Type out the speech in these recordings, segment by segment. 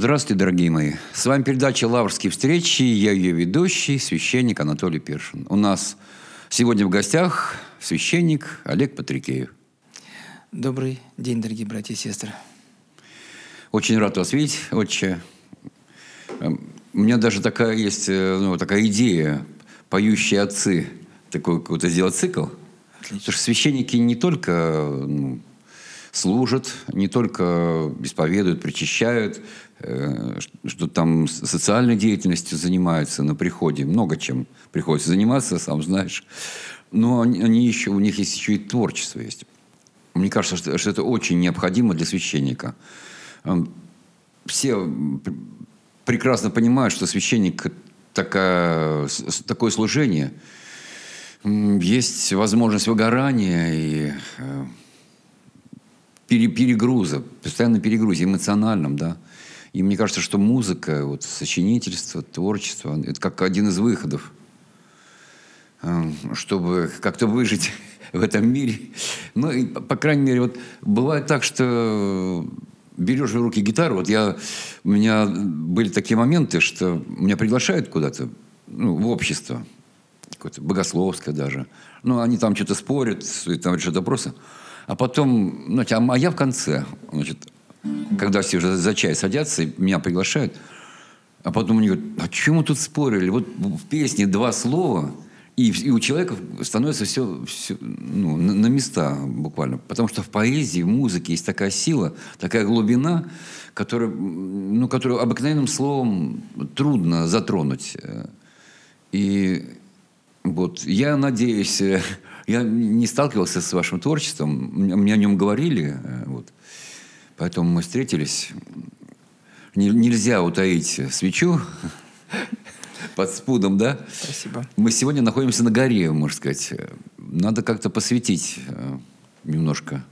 Здравствуйте, дорогие мои. С вами передача «Лаврские встречи». Я ее ведущий, священник Анатолий Першин. У нас сегодня в гостях священник Олег Патрикеев. Добрый день, дорогие братья и сестры. Очень рад вас видеть, отче. У меня даже такая есть такая идея, поющие отцы, такой какой-то сделать цикл. Отлично. Потому что священники не только служат, не только исповедуют, причащают, что там социальной деятельностью занимаются на приходе. Много чем приходится заниматься, сам знаешь. Но у них есть еще и творчество есть. Мне кажется, что это очень необходимо для священника. Все прекрасно понимают, что священник такое служение. Есть возможность выгорания и перегруза, постоянно перегрузе эмоциональном, да. И мне кажется, что музыка, сочинительство, творчество, это как один из выходов, чтобы как-то выжить в этом мире. Ну, и, по крайней мере, бывает так, что берешь в руки гитару. У меня были такие моменты, что меня приглашают куда-то, в общество, какое-то богословское даже. Они там что-то спорят, там решают вопросы. А потом, а я в конце, когда все уже за чай садятся, меня приглашают, а потом они говорят, а чему мы тут спорили? В песне 2 слова, и у человека становится все на места буквально. Потому что в поэзии, в музыке есть такая сила, такая глубина, которую обыкновенным словом трудно затронуть. И я надеюсь, я не сталкивался с вашим творчеством, мне о нем говорили, поэтому мы встретились. Нельзя утаить свечу под спудом, да? Спасибо. Мы сегодня находимся на горе, можно сказать. Надо как-то посвятить немножко.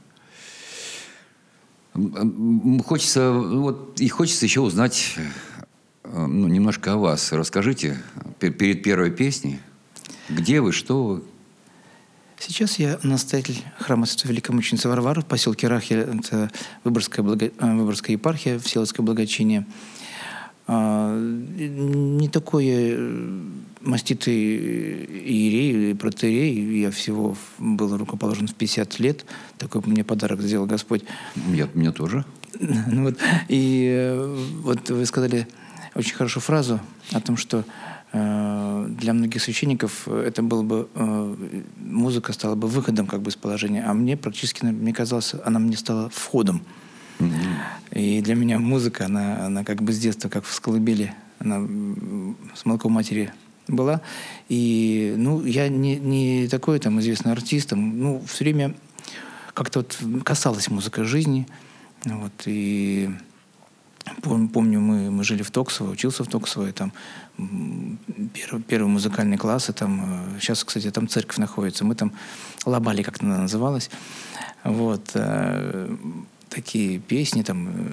Хочется еще узнать немножко о вас. Расскажите перед первой песней, где вы, что вы? Сейчас я настоятель храма Святой Великомученицы Варвары в поселке Рахель. Это Выборгская епархия, Всеволожское благочиние. Не такой маститый иерей, протоиерей. Я всего был рукоположен в 50 лет. Такой мне подарок сделал Господь. Мне тоже. И вы сказали очень хорошую фразу о том, что для многих священников это было бы музыка стала бы выходом из положения, а мне мне казалось, она мне стала входом. И для меня музыка, она с детства, как в колыбели, она с молоком матери была. И я не такой известный артист, все время как-то касалась музыка жизни. И помню, мы жили в Токсово, учился в Токсово, и там первые музыкальные классы, сейчас, кстати, там церковь находится, мы там лабали, как она называлась, такие песни,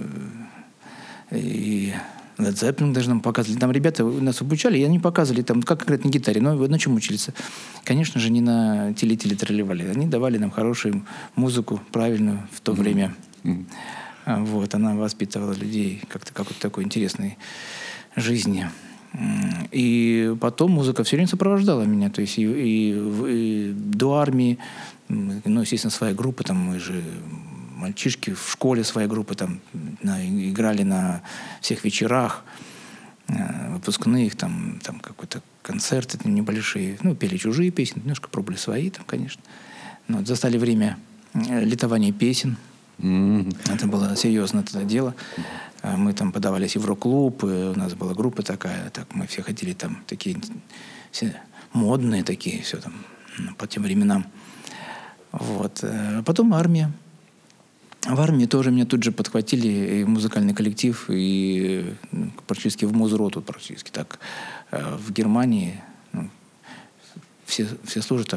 и Led Zeppelin даже нам показывали, там ребята нас обучали, и они показывали, как конкретно на гитаре, но на чем учились? Конечно же, не на теле-тролливали, они давали нам хорошую музыку, правильную в то время. Она воспитывала людей как такой интересной жизни. И потом музыка все время сопровождала меня. То есть и до армии, естественно, своя группа, мы же мальчишки в школе, своя группа, играли на всех вечерах, выпускных, какой-то концерты небольшие, пели чужие песни, немножко пробовали свои, конечно. Застали время литования песен. Это было серьезное дело. Мы подавались и в рок-клуб, и у нас была группа такая, мы все ходили такие все модные такие, все по тем временам. Потом армия. В армии тоже меня тут же подхватили и музыкальный коллектив, и практически в музроту, практически так. В Германии все служат,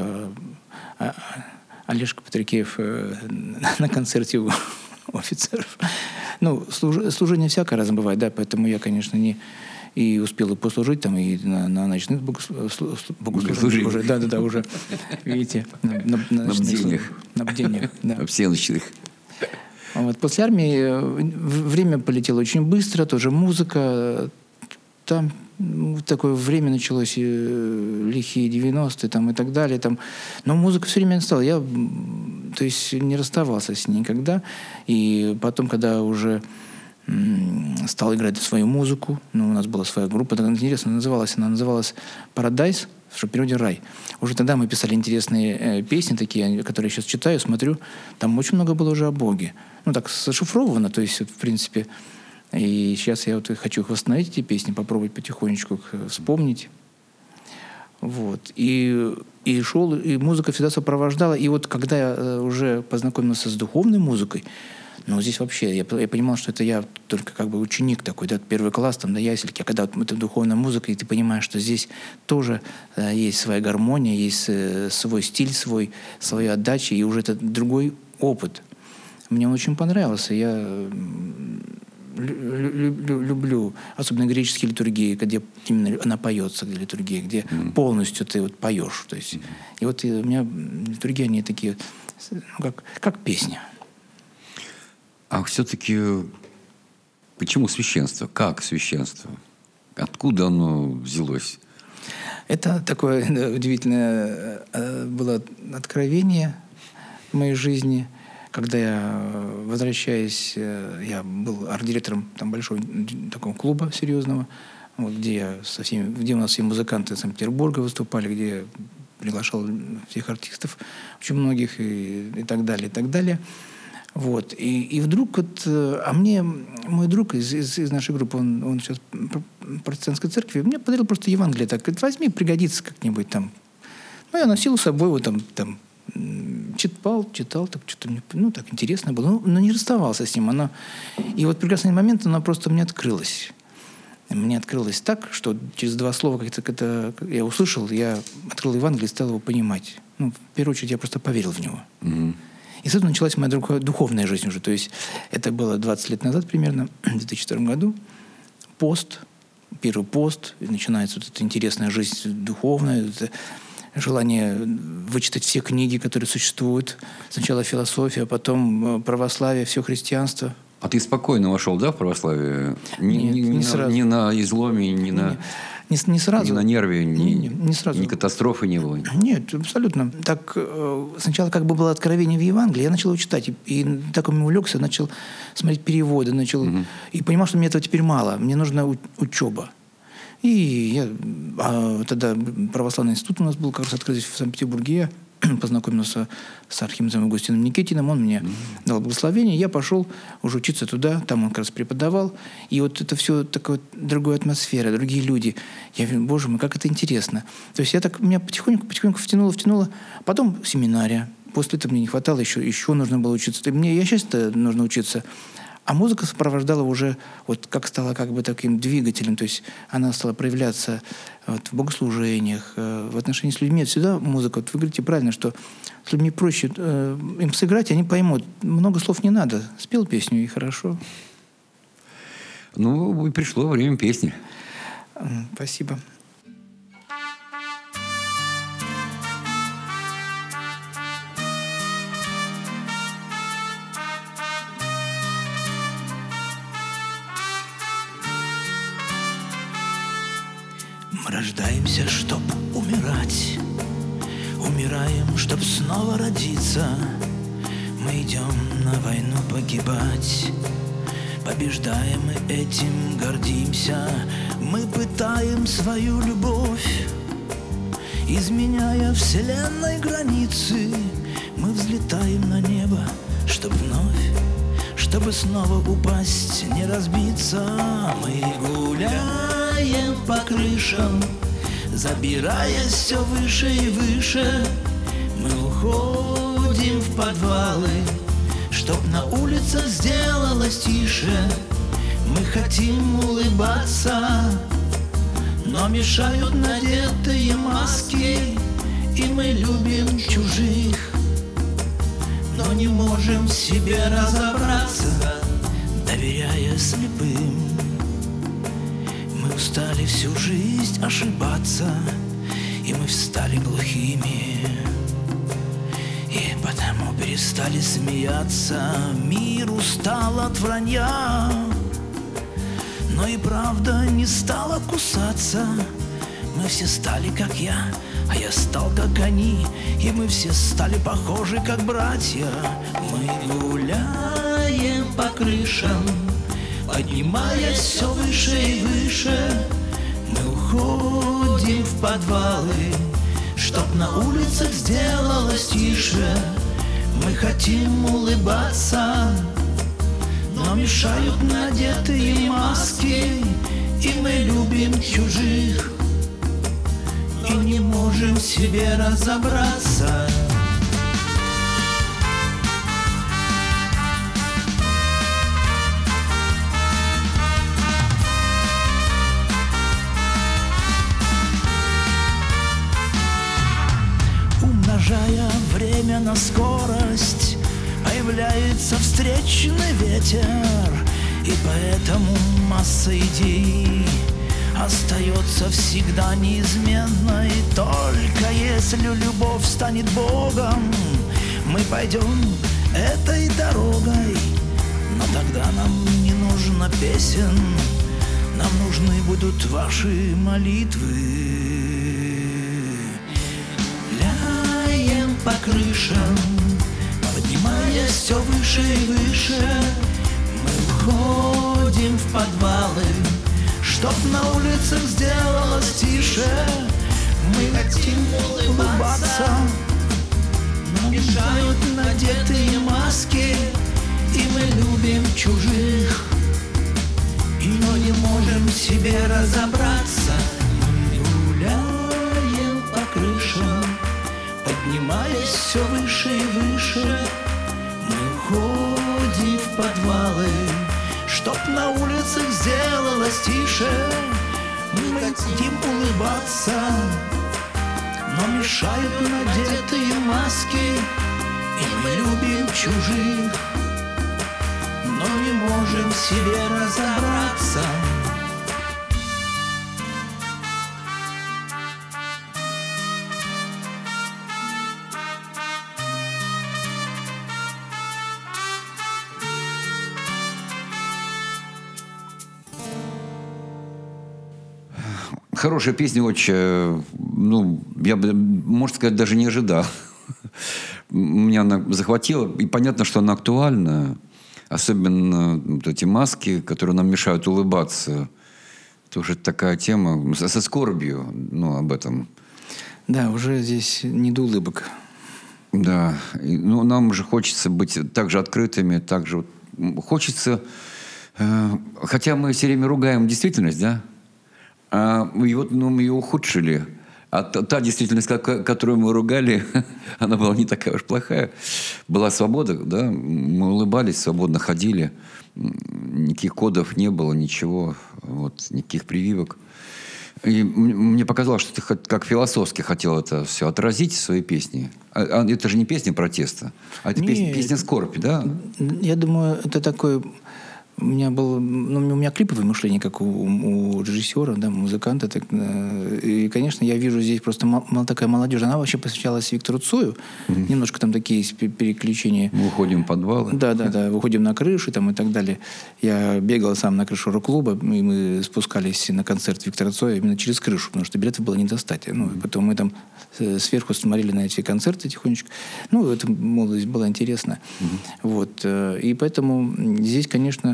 Олежка Патрикеев на концерте у офицеров. Служение всякое разное бывает, да, поэтому я, конечно, и успел и послужить и на ночных богослужениях уже. Да, уже, видите, на бдениях. На всеночных. Вот. После армии время полетело очень быстро, тоже музыка. Там такое время началось, лихие 90-е там, и так далее. Там. Но музыка все время стала. Я, то есть, не расставался с ней никогда. И потом, когда уже стал играть свою музыку, у нас была своя группа, так интересно называлась, она называлась «Paradise», что в переводе «рай». Уже тогда мы писали интересные песни такие, которые я сейчас читаю, смотрю. Там очень много было уже о Боге. Так зашифровано, то есть, в принципе. И сейчас я хочу их восстановить, эти песни, попробовать потихонечку их вспомнить. Вот. И шел, и музыка всегда сопровождала. И вот когда я уже познакомился с духовной музыкой, здесь вообще, я понимал, что это я только как бы ученик такой, да, первый класс, там, до ясельки, а когда вот это духовная музыка, и ты понимаешь, что здесь тоже есть своя гармония, есть свой стиль, своя отдача, и уже это другой опыт. Мне он очень понравился. Я люблю, особенно греческие литургии, где именно она поется, где литургия, где полностью ты вот поешь. То есть, и вот у меня литургии, они такие, как песня. А все-таки почему священство? Как священство? Откуда оно взялось? Это такое удивительное было откровение в моей жизни. Когда я, возвращаясь, я был арт-директором там большого такого клуба серьезного, вот, где у нас все музыканты из Санкт-Петербурга выступали, где я приглашал всех артистов, очень многих и так далее, и так далее. Вот. И вдруг мне мой друг из нашей группы, он сейчас в протестантской церкви, мне подарил просто Евангелие. Так, говорит, возьми, пригодится как-нибудь там. Я носил с собой вот там читал, так что-то мне так интересно было, но не расставался с ним. И вот в прекрасный момент оно просто мне открылось. Мне открылось так, что через 2 слова как-то я услышал, я открыл Евангелие и стал его понимать. В первую очередь я просто поверил в него. Mm-hmm. И с этого началась моя духовная жизнь уже. То есть это было 20 лет назад примерно, в 2002 году. Первый пост, и начинается вот эта интересная жизнь духовная, это желание вычитать все книги, которые существуют. Сначала философия, потом православие, все христианство. А ты спокойно вошел, да, в православие? Не сразу. Ни на изломе, не сразу. Ни на нерве, не сразу. Ни катастрофы не было? Нет, абсолютно. Так сначала как бы было откровение в Евангелии, я начал его читать. И так он увлекся, начал смотреть переводы, и понимал, что мне этого теперь мало. Мне нужна учеба. И я тогда православный институт у нас был как раз открыт в Санкт-Петербурге. Я познакомился с архиереем Августином Никитиным. Он мне дал благословение. Я пошел уже учиться туда. Там он как раз преподавал. И вот это все такая другая атмосфера, другие люди. Я говорю, боже мой, как это интересно. То есть меня потихоньку втянуло. Потом семинария. После этого мне не хватало, еще нужно было учиться. Я сейчас нужно учиться. А музыка сопровождала уже, стала как бы таким двигателем, то есть она стала проявляться в богослужениях, в отношении с людьми. Всегда музыка, вы говорите правильно, что с людьми проще им сыграть, они поймут. Много слов не надо. Спел песню, и хорошо. И пришло время песни. Спасибо. Мы рождаемся, чтоб умирать, умираем, чтоб снова родиться. Мы идем на войну погибать, побеждаем и этим гордимся. Мы пытаем свою любовь, изменяя вселенной границы. Мы взлетаем на небо, чтобы снова упасть, не разбиться. Мы гуляем по крышам, забираясь все выше и выше. Мы уходим в подвалы, чтоб на улицах сделалось тише. Мы хотим улыбаться, но мешают надетые маски. И мы любим чужих, но не можем в себе разобраться, доверяя слепым. Мы устали всю жизнь ошибаться, и мы встали глухими. И Потому перестали смеяться, мир устал от вранья. Но и правда не стала кусаться. Мы все стали как я, а я стал как они. И мы все стали похожи, как братья. Мы гуляем по крышам, поднимаясь все выше и выше. Мы уходим в подвалы, чтоб на улицах сделалось тише. Мы хотим улыбаться, но мешают надетые маски. И мы любим чужих и не можем в себе разобраться. Умножая время на скорость, появляется встречный ветер. И поэтому масса идей остается всегда неизменной. Только если любовь станет Богом, мы пойдем этой дорогой. Но тогда нам не нужно песен, нам нужны будут ваши молитвы. Ляем по крышам, поднимаясь все выше и выше. Мы уходим в подвалы, чтоб на улицах сделалось тише. Мы хотим улыбаться, но мешают надетые маски. И мы любим чужих, но не можем в себе разобраться. Мы гуляем по крышам, поднимаясь все выше и выше. Мы уходим в подвалы, чтоб на улицах сделалось тише. Мы хотим улыбаться, но мешают надетые маски. И мы любим чужих, но не можем в себе разобраться. Хорошая песня очень, ну, я бы, можно сказать, даже не ожидал. Меня она захватила, и понятно, что она актуальна. Особенно вот эти маски, которые нам мешают улыбаться. Тоже такая тема со скорбью, ну, об этом. Да, уже здесь не до улыбок. Да, ну, нам же хочется быть так же открытыми, так же хочется, хотя мы все время ругаем действительность, да, и вот ну, мы ее ухудшили. А та действительность, которую мы ругали, она была не такая уж плохая. Была свобода, да, мы улыбались, свободно ходили, никаких кодов не было, ничего, вот, никаких прививок. И мне показалось, что ты как философски хотел это все отразить в своей песне. Это же не песня протеста, а это песня скорби, да? Я думаю, это такой... У меня клиповое мышление, как у режиссера, да, музыканта. Так, и, конечно, я вижу здесь просто такая молодежь. Она вообще посвящалась Виктору Цою. Немножко там такие есть переключения. Мы уходим в подвалы. Да, выходим на крышу там, и так далее. Я бегал сам на крышу рок-клуба, и мы спускались на концерт Виктора Цоя именно через крышу, потому что билетов было не достать. Ну, и потом мы там сверху смотрели на эти концерты тихонечко. Ну, это молодость была интересна. Вот. И поэтому здесь, конечно...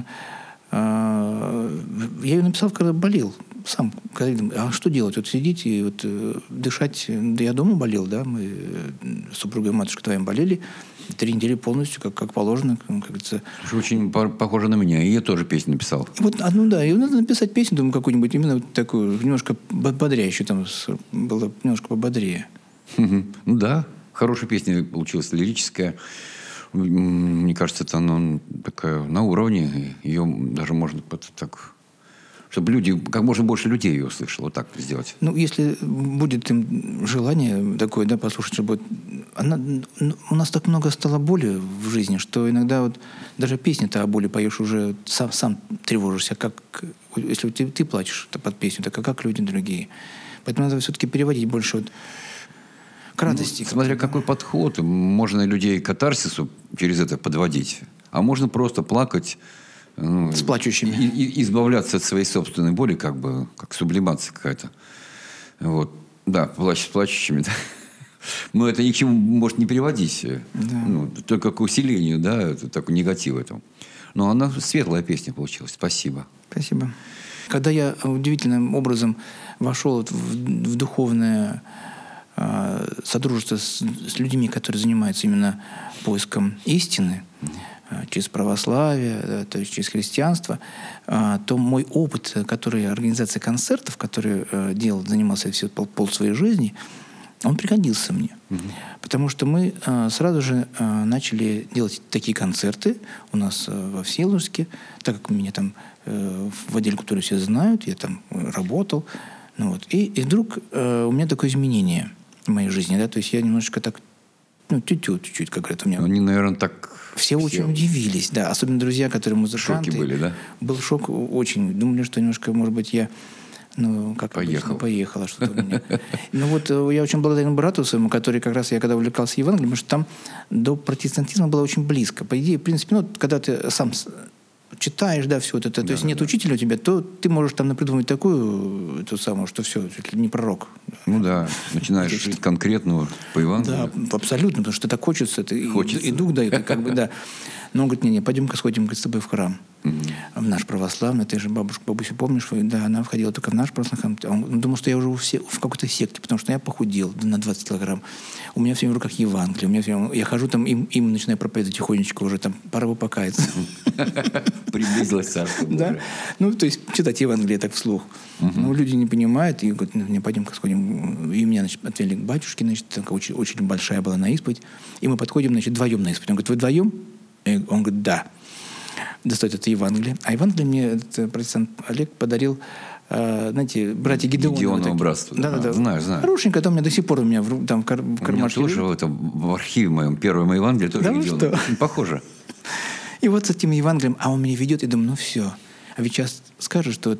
Я ее написал, когда болел сам. Когда думаю, а что делать? Вот сидеть и вот дышать. Да я дома болел, да. Мы с супругой и матушкой твоим болели 3 недели полностью, как положено. Как говорится. Очень похоже на меня. И я тоже песню написал. Вот одну, да. И надо написать песню, думаю, какую-нибудь именно вот такую, немножко бодрящую. Там было немножко пободрее. Ну да. Хорошая песня получилась, лирическая. Мне кажется, это она такая на уровне. Ее даже можно так... Чтобы люди, как можно больше людей ее услышало. Вот так сделать. Ну, если будет им желание такое, да, послушать, чтобы... у нас так много стало боли в жизни, что иногда вот даже песни-то о боли поешь уже сам тревожишься. Как, если ты плачешь под песню, так а как люди другие? Поэтому надо все-таки переводить больше вот к радости. Смотря какой подход. Можно людей к катарсису через это подводить, а можно просто плакать. С плачущими. И избавляться от своей собственной боли, как сублимация какая-то. Вот. Да, плачь с плачущими. Да. Но это ни к чему может не приводить. Да. Только к усилению, да, такой негатив этого. Но она светлая песня получилась. Спасибо. Спасибо. Когда я удивительным образом вошел в духовное содружество с людьми, которые занимаются именно поиском истины, через православие, то есть через христианство, то мой опыт, который организация концертов, который занимался все пол своей жизни, он пригодился мне. Потому что мы сразу же начали делать такие концерты у нас во Всеволожске, так как меня там в отделе культуры все знают, я там работал. И вдруг у меня такое изменение в моей жизни. Да? То есть я немножечко так, чуть-чуть, как говорят у меня. Они, наверное, так... Все очень удивились, да. Особенно друзья, которые музыканты. В шоке были, да? Был шок очень. Думали, что немножко, может быть, я... поехала что-то у меня. Я очень благодарен брату своему, который как раз, я когда увлекался Евангелием, потому что там до протестантизма было очень близко. По идее, в принципе, когда ты сам читаешь, да, все это, то есть нет учителя у тебя, то ты можешь там напридумывать такую, что все, не пророк. Начинаешь жить конкретно по Евангелию. Да, абсолютно, потому что так хочется. И дух дает, да. Но он говорит, не, пойдем-ка сходим с тобой в храм. В наш православный. Ты же бабусю помнишь? Да, она входила только в наш православный храм. Он думал, что я уже в какой-то секте, потому что я похудел на 20 килограмм. У меня все время в руках Евангелие. Я хожу там, им начинаю проповедовать тихонечко уже, там, пора бы покаяться. Приблизилось царство. Да. То есть читать Евангелие так вслух. Люди не понимают, и говорят, пойдем-ка сходим. И меня, отвели к батюшке, очень, очень большая была на исповедь. И мы подходим, вдвоем на исповедь. Он говорит, вы вдвоем? Он говорит, да. Достает это Евангелие. А Евангелие мне этот протестант Олег подарил, братья Гедеоновы. Гедеоново братство. Да. Знаю. Хорошенькое, это у меня до сих пор там в кармашке. У меня тоже в архиве моем первое мое Евангелие тоже Гедеоново. Похоже. И вот с этим Евангелием, он меня ведет, и думаю, все. А ведь сейчас скажут, что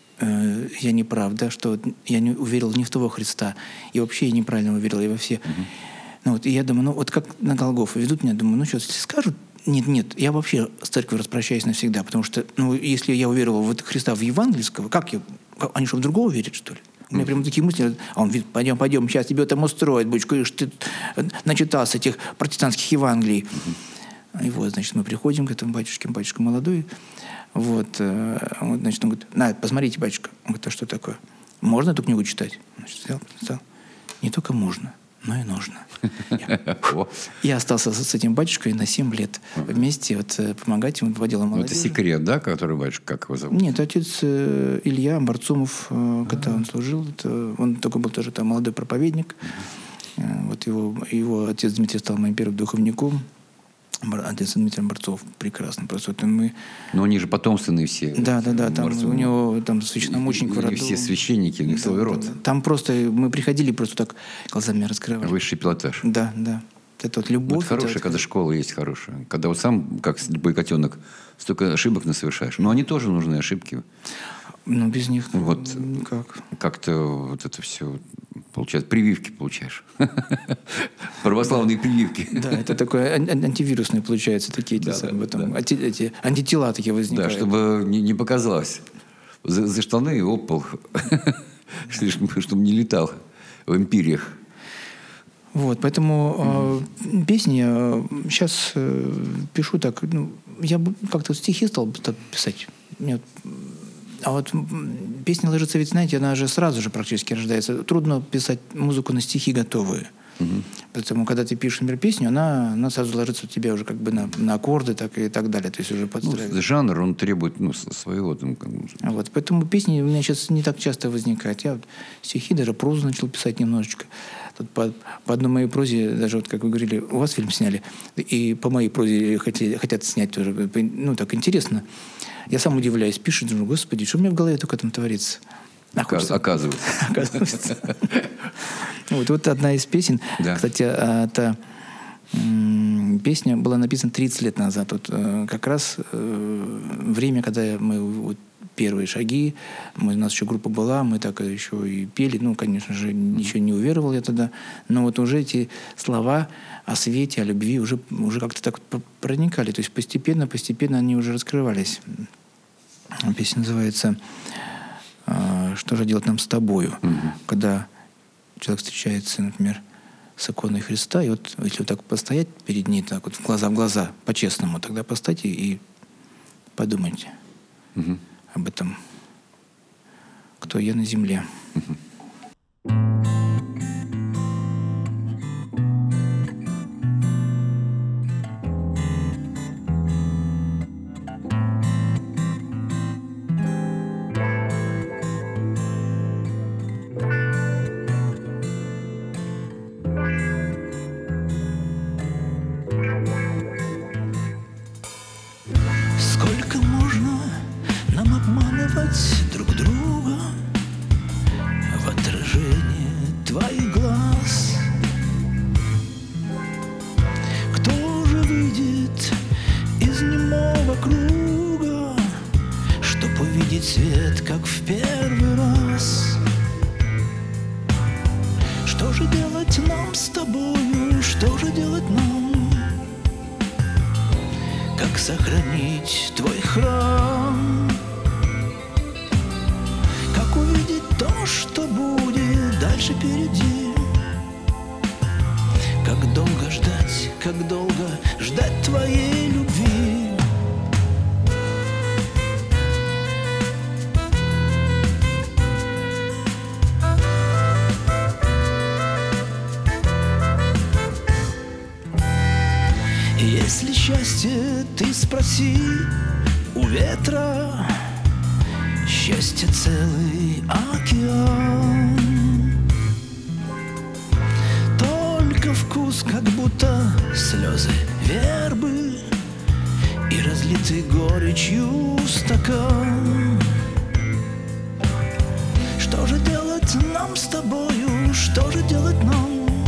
я не прав, да, что я не уверил не в того Христа, и вообще я неправильно уверил, и во все. И я думаю, как на Голгофу ведут меня, думаю, если скажут, нет, я вообще с церковью распрощаюсь навсегда, потому что, если я уверовал в Христа, в евангельского, они что, в другого верят, что ли? У меня прямо такие мысли, а он говорит, пойдем, сейчас тебе там устроят, будешь, ты начитался этих протестантских Евангелий. И мы приходим к этому батюшке молодой, он говорит, посмотрите, батюшка, он говорит, а что такое? Можно эту книгу читать? Взял. Не только можно, но и нужно. Я остался с этим батюшкой на 7 лет вместе помогать ему в отделе молодежи. Это секрет, да, который батюшка, как его зовут? Нет, отец Илья Борцумов, когда он служил, он только был тоже там молодой проповедник. Его отец Дмитрий стал моим первым духовником. Отец Дмитрий Борцов прекрасно. Но они же потомственные все. Да. Там у него там священномученик в роду. Все священники, у них свой род. Там просто мы приходили, просто так глазами раскрывали. Высший пилотаж. Да. Это любовь. Это хорошая, когда школа есть хорошая. Когда сам, как любой котенок, столько ошибок насовершаешь. Но они тоже нужны, ошибки. Без них никак. Как-то это все... Получается, прививки получаешь. Православные прививки. Да, это такое антивирусные, получается, такие эти антитела такие возникают. Да, чтобы не показалось. За штаны и об пол. Чтобы не летал в империях. Поэтому песни я сейчас пишу так. Я как-то стихи стал писать. А песня ложится, ведь, знаете, она же сразу же практически рождается. Трудно писать музыку на стихи готовые. Поэтому, когда ты пишешь, например, песню, она сразу ложится у тебя уже на аккорды и так далее. То есть уже подстраивается. Жанр, он требует своего. Поэтому песни у меня сейчас не так часто возникают. Я стихи, даже прозу начал писать немножечко. Тут по одной моей прозе, даже как вы говорили, у вас фильм сняли, и по моей прозе хотят снять тоже. Так интересно. Я сам удивляюсь, пишет, думаю, господи, что у меня в голове только там творится? Оказывается. Вот одна из песен. Да. Кстати, эта песня была написана 30 лет назад. Как раз время, когда мы первые шаги. У нас еще группа была, мы так еще и пели. Ну, конечно же, ничего не уверовал я тогда. Но вот уже эти слова о свете, о любви уже как-то так проникали. То есть постепенно они уже раскрывались. Песня называется «Что же делать нам с тобою?» Когда человек встречается, например, с иконой Христа, и вот если вот так постоять перед ней, так вот в глаза, по-честному, тогда постоять и подумать об этом, кто я на земле. Сколько можно нам обманывать друг друга в отражении твоих глаз? Кто же выйдет из немого круга, чтоб увидеть свет, как в первый раз? Что же делать нам с тобою? Что же делать нам? Как сохранить твой храм? Как увидеть то, что будет дальше впереди? Как долго ждать твоей любви? Если счастье, ты спроси у ветра, счастье целый океан. Только вкус, как будто слезы вербы и разлитый горечью стакан. Что же делать нам с тобою? Что же делать нам?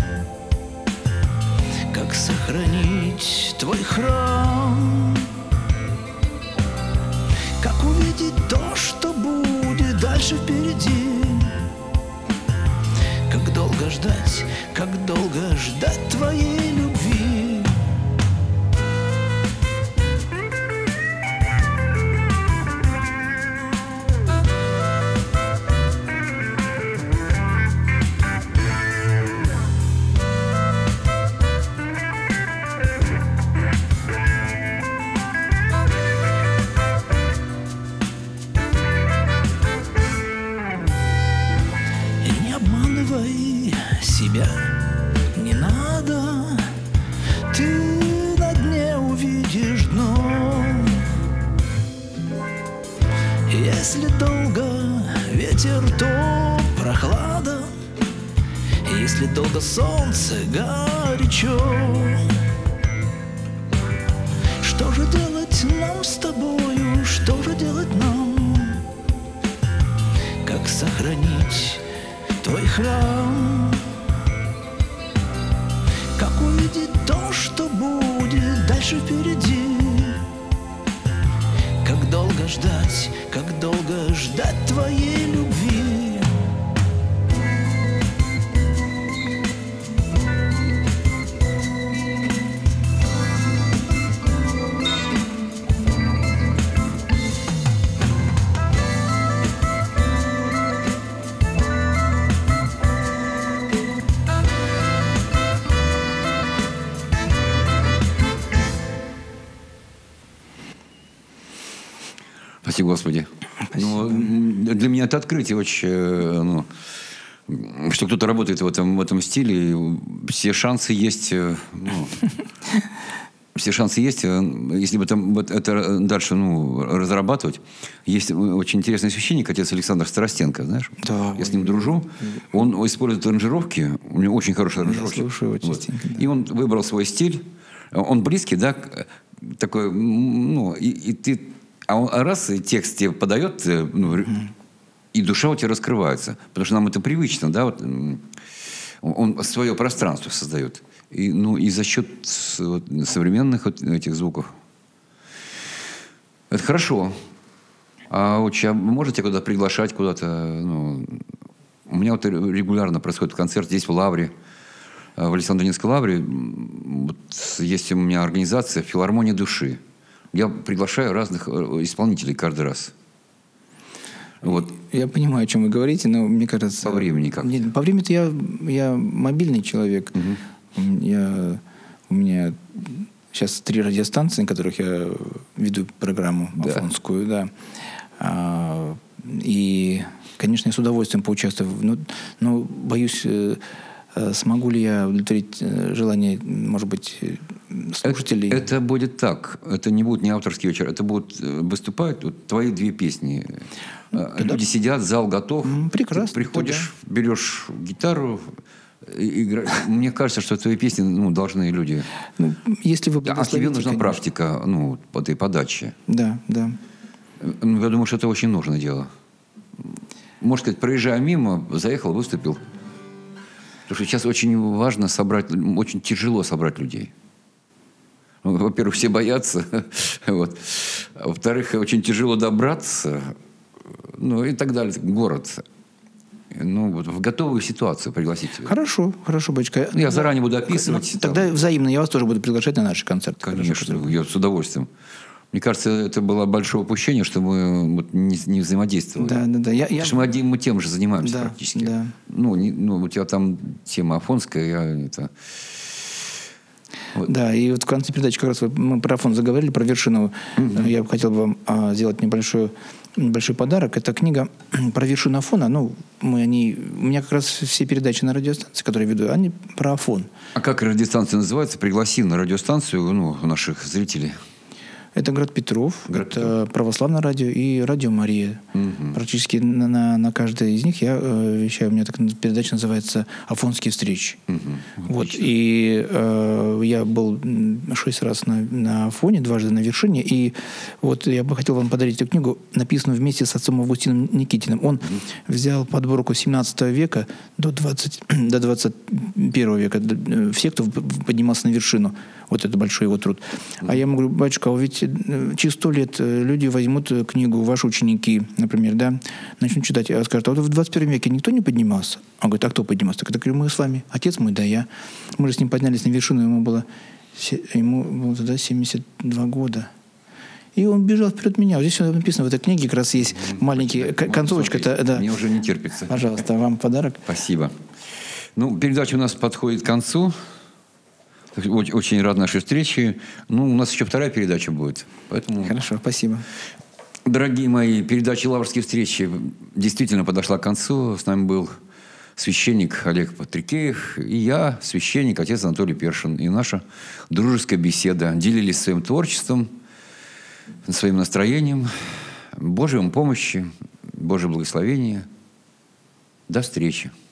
Как сохранить твой храм? Как увидеть то, что будет дальше впереди? Как долго ждать твоей любви? Себя не надо, ты на дне увидишь дно. Если долго ветер, то прохлада, если долго солнце, горячо. Что же делать нам с тобою? Что же делать нам? Как сохранить твой храм? Как увидеть то, что будет дальше впереди? Как долго ждать твоей любви? Спасибо, Господи. Ну, для меня это открытие очень, что кто-то работает в этом стиле. Все шансы есть. Все шансы есть. Если бы там вот это дальше разрабатывать. Есть очень интересный священник, отец Александр Старостенко, знаешь? Да. Я с ним дружу. Он использует аранжировки. У него очень хорошие аранжировки. Я слушаю его частенько. Да. И он выбрал свой стиль. Он близкий, да, такой, и ты... А он раз и текст тебе подает, и душа у тебя раскрывается. Потому что нам это привычно, да, вот, он свое пространство создает. И за счет современных этих звуков. Это хорошо. А можете куда-то приглашать куда-то? Ну, у меня вот регулярно происходит концерт здесь, в Лавре, в Александро-Невской лавре. Вот есть у меня организация «Филармония души». Я приглашаю разных исполнителей каждый раз. Вот. Я понимаю, о чем вы говорите, но мне кажется... По времени как? Нет, по времени-то я мобильный человек. У меня сейчас 3 радиостанции, на которых я веду программу афонскую, да. И, конечно, я с удовольствием поучаствую. Но боюсь, смогу ли я удовлетворить желание, может быть, слушателей? Это будет так. Это не будет не авторский вечер. Это будут выступать вот твои 2 песни. Люди сидят, зал готов. Прекрасно. Ты приходишь, берешь гитару, играешь. Мне кажется, что твои песни должны люди... Если вы А тебе нужна практика по этой подаче. Да, да. Я думаю, что это очень нужное дело. Можно сказать, проезжая мимо, заехал, выступил. Потому что сейчас очень важно собрать, очень тяжело собрать людей. Во-первых, все боятся. Вот. А во-вторых, очень тяжело добраться. Ну и так далее. Город. Вот в готовую ситуацию пригласить тебя. Хорошо, батюшка. Я заранее буду описывать. Тогда взаимно я вас тоже буду приглашать на наши концерты. Конечно, я с удовольствием. Мне кажется, это было большое упущение, что мы не взаимодействовали. Да. Потому что мы тем же занимаемся практически. Да. У тебя там тема афонская, Вот. Да, и вот в конце передачи как раз мы про Афон заговорили, про Вершинову. Я бы хотел вам сделать небольшой подарок. Это книга про вершину Афона. У меня как раз все передачи на радиостанции, которые я веду, они про Афон. А как радиостанция называется? Пригласи на радиостанцию наших зрителей. Это «Град Петров», это «Православное радио» и «Радио Мария». Практически на каждой из них я вещаю. У меня передача называется «Афонские встречи». Вот. И я был 6 раз на Афоне, 2 на вершине. И вот я бы хотел вам подарить эту книгу, написанную вместе с отцом Августином Никитиным. Он взял подборку 17 века до 21 века. Все, кто поднимался на вершину. Вот это большой его труд. А я ему говорю: батюшка, а ведь через 100 лет люди возьмут книгу, ваши ученики, например, да, начнут читать, а скажут: а вот в 21 веке никто не поднимался? Он говорит: а кто поднимался? Так я говорю: мы с вами. Отец мой, да я. Мы же с ним поднялись на вершину, ему было тогда 72 года. И он бежал вперед меня. Вот здесь написано, в этой книге как раз есть маленький концовочка. Да. Мне уже не терпится. Пожалуйста, вам подарок. Спасибо. Передача у нас подходит к концу. Очень рад нашей встрече. У нас еще 2 передача будет. Поэтому... Хорошо, спасибо. Дорогие мои, передача «Лаврские встречи» действительно подошла к концу. С нами был священник Олег Патрикеев и я, священник, отец Анатолий Першин. И наша дружеская беседа. Делились своим творчеством, своим настроением. Божьей вам помощи, Божьего благословения. До встречи.